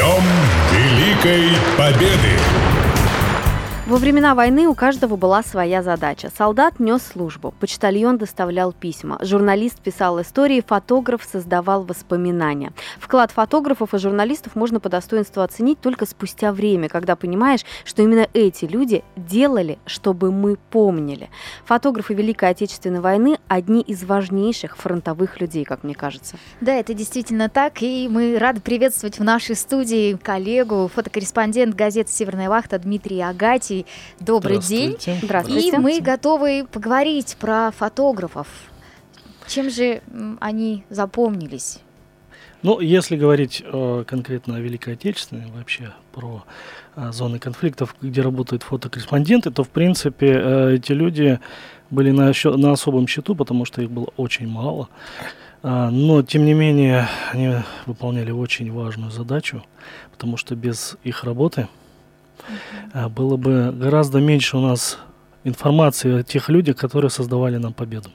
Днем Великой Победы! Во времена войны у каждого была своя задача. Солдат нес службу, почтальон доставлял письма, журналист писал истории, фотограф создавал воспоминания. Вклад фотографов и журналистов можно по достоинству оценить только спустя время, когда понимаешь, что именно эти люди делали, чтобы мы помнили. Фотографы Великой Отечественной войны – одни из важнейших фронтовых людей, как мне кажется. Да, это действительно так, и мы рады приветствовать в нашей студии коллегу, фотокорреспондент газеты «Северная вахта» Дмитрий Агатий. Добрый день. Здравствуйте. И мы готовы поговорить про фотографов. Чем же они запомнились? Ну, если говорить конкретно о Великой Отечественной, вообще про зоны конфликтов, где работают фотокорреспонденты, то, в принципе, эти люди были на особом счету, потому что их было очень мало. Но, тем не менее, они выполняли очень важную задачу, потому что без их работы было бы гораздо меньше у нас информации о тех людях, которые создавали нам победу.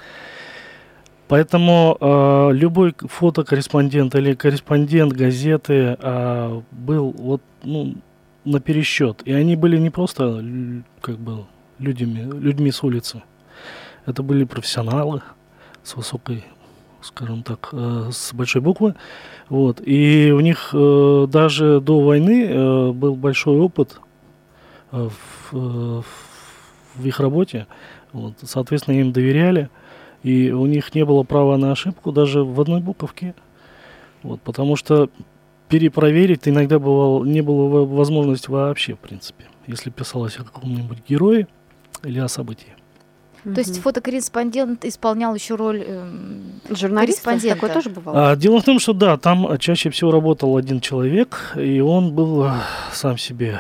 Поэтому любой фотокорреспондент или корреспондент газеты был на пересчет. И они были не просто людьми с улицы. Это были профессионалы с высокой, скажем так, с большой буквы. Вот. И у них даже до войны был большой опыт в их работе. Вот. Соответственно, им доверяли. И у них не было права на ошибку даже в одной буковке. Вот. Потому что перепроверить иногда не было возможности вообще, в принципе, если писалось о каком-нибудь герое или о событии. То есть фотокорреспондент исполнял еще роль журналиста? Такое тоже бывало? Дело в том, что да, там чаще всего работал один человек, и он был сам себе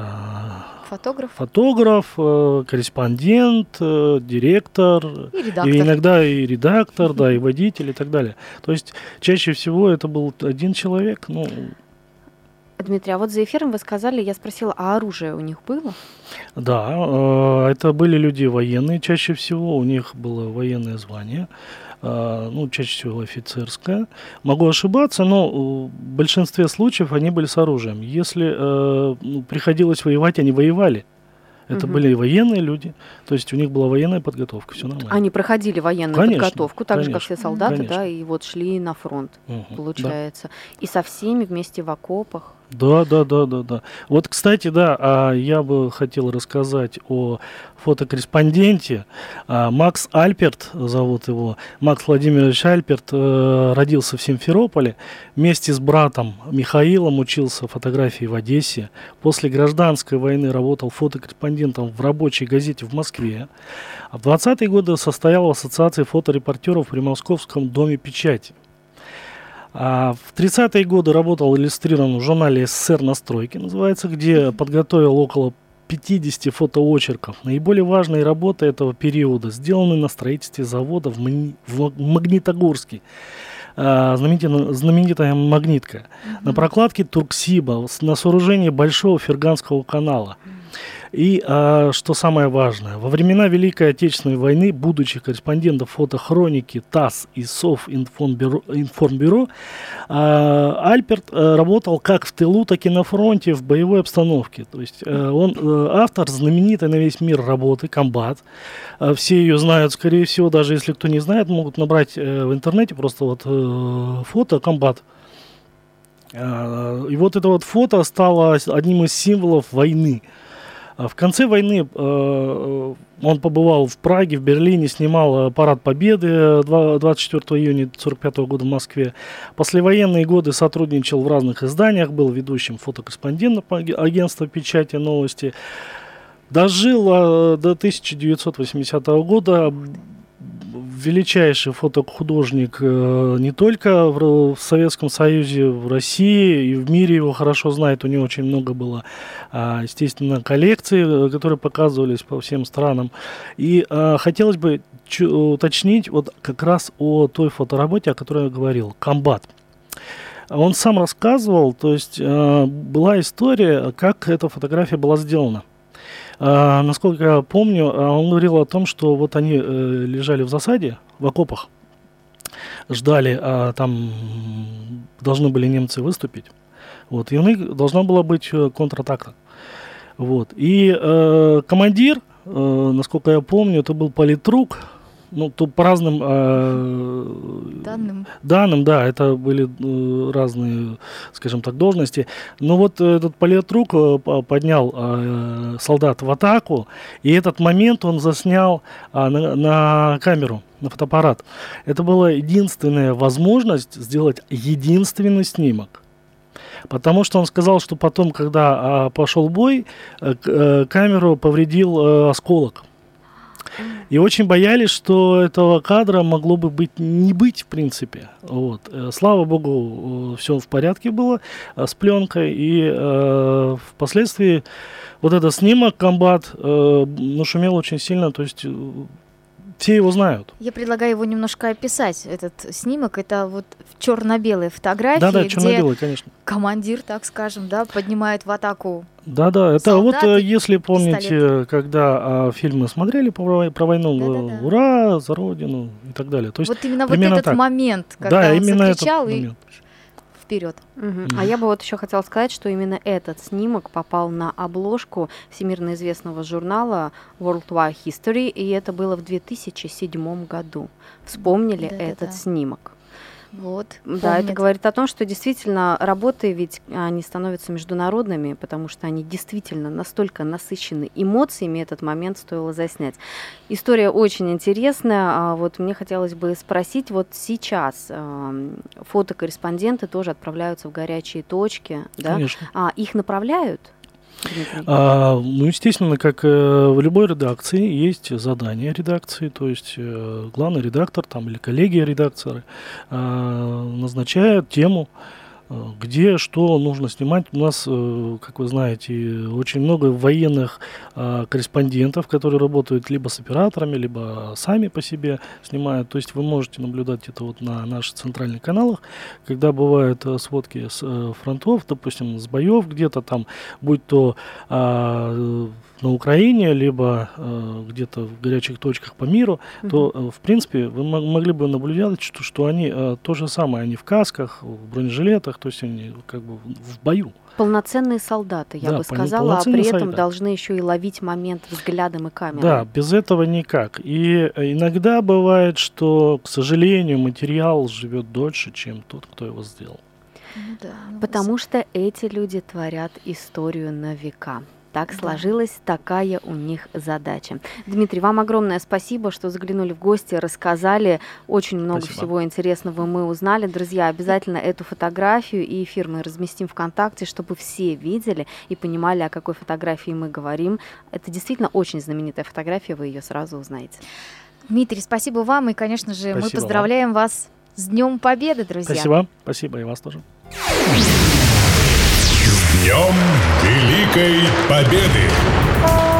фотограф, корреспондент, директор, и редактор. И иногда и редактор, да, и водитель и так далее. То есть чаще всего это был один человек. Дмитрий, а вот за эфиром вы сказали, я спросила, а оружие у них было? Да, это были люди военные чаще всего, у них было военное звание, чаще всего офицерское. Могу ошибаться, но в большинстве случаев они были с оружием. Если приходилось воевать, они воевали. Это были военные люди, то есть у них была военная подготовка, все нормально. Они проходили военную подготовку, так же, как все солдаты, конечно. да, и вот шли на фронт, получается. Да. И со всеми вместе в окопах. Да. Вот, кстати, да, я бы хотел рассказать о фотокорреспонденте. Макс Альперт, зовут его, Макс Владимирович Альперт, родился в Симферополе. Вместе с братом Михаилом учился фотографии в Одессе. После гражданской войны работал фотокорреспондентом в рабочей газете в Москве. А в 20-е годы состоял в ассоциации фоторепортеров при Московском доме печати. В 30-е годы работал иллюстрированным в журнале «СССР на стройке», называется, где подготовил около 50 фотоочерков. Наиболее важные работы этого периода сделаны на строительстве завода в Магнитогорске. Знаменитая магнитка. На прокладке Турксиба, на сооружении Большого Ферганского канала. И, что самое важное, во времена Великой Отечественной войны, будучи корреспондентом фотохроники ТАСС и Совинформбюро, Альперт работал как в тылу, так и на фронте в боевой обстановке. То есть он автор знаменитой на весь мир работы «Комбат». Все ее знают, скорее всего, даже если кто не знает, могут набрать в интернете просто фото «Комбат». И вот это вот фото стало одним из символов войны. В конце войны он побывал в Праге, в Берлине, снимал парад Победы 24 июня 1945 года в Москве. Послевоенные годы сотрудничал в разных изданиях, был ведущим фотокорреспондентом агентства печати «Новости». Дожил до 1980 года. Величайший фотохудожник не только в Советском Союзе, в России и в мире его хорошо знают. У него очень много было, естественно, коллекций, которые показывались по всем странам. И хотелось бы уточнить вот как раз о той фотоработе, о которой я говорил, «Комбат». Он сам рассказывал, то есть была история, как эта фотография была сделана. Насколько я помню, он говорил о том, что вот они лежали в засаде, в окопах, ждали, там должны были немцы выступить. Вот, и у них должна была быть контратака. Вот. И командир, насколько я помню, это был политрук. Ну, то по разным данным, да, это были разные, скажем так, должности. Но вот этот политрук поднял солдат в атаку, и этот момент он заснял на камеру, на фотоаппарат. Это была единственная возможность сделать единственный снимок. Потому что он сказал, что потом, когда пошел бой, камеру повредил осколок. И очень боялись, что этого кадра могло бы не быть в принципе. Вот. Слава богу, все в порядке было с пленкой. И впоследствии вот этот снимок «Комбат» нашумел очень сильно. То есть все его знают. Я предлагаю его немножко описать, этот снимок. Это вот черно-белые фотографии, да, черно-белые, конечно. Командир, так скажем, да, поднимает в атаку. Да, это солдаты, вот, если помните, пистолеты. когда фильмы смотрели про войну, Да. ура, за Родину и так далее. То есть, вот именно вот этот так. момент, когда он именно закричал этот и момент. вперед. А я бы вот еще хотела сказать, что именно этот снимок попал на обложку всемирно известного журнала World War History, и это было в 2007 году. Вспомнили этот снимок. Вот, да, это говорит о том, что действительно работы ведь они становятся международными, потому что они действительно настолько насыщены эмоциями, этот момент стоило заснять. История очень интересная. Вот мне хотелось бы спросить, вот сейчас фотокорреспонденты тоже отправляются в горячие точки, да? Конечно. Их направляют? Ну, естественно, как в любой редакции есть задание редакции, то есть главный редактор там, или коллегия редакторы назначают тему, где что нужно снимать. У нас, как вы знаете, очень много военных корреспондентов, которые работают либо с операторами, либо сами по себе снимают. То есть вы можете наблюдать это вот на наших центральных каналах, когда бывают сводки с фронтов, допустим, с боев где-то там, будь то на Украине, либо где-то в горячих точках по миру, то, в принципе, вы могли бы наблюдать, что они то же самое, они в касках, в бронежилетах, то есть они как бы в бою. Полноценные солдаты, я бы сказала, а при этом солдаты должны еще и ловить момент взглядом и камерой. Да, без этого никак. И иногда бывает, что, к сожалению, материал живет дольше, чем тот, кто его сделал. Потому что эти люди творят историю на века. Так сложилась такая у них задача. Дмитрий, вам огромное спасибо, что заглянули в гости, рассказали. Очень много всего интересного мы узнали. Друзья, обязательно эту фотографию и эфир мы разместим ВКонтакте, чтобы все видели и понимали, о какой фотографии мы говорим. Это действительно очень знаменитая фотография, вы ее сразу узнаете. Дмитрий, спасибо вам. И, конечно же, мы поздравляем вас с Днем Победы, друзья. Спасибо, и вас тоже. Днем Великой Победы!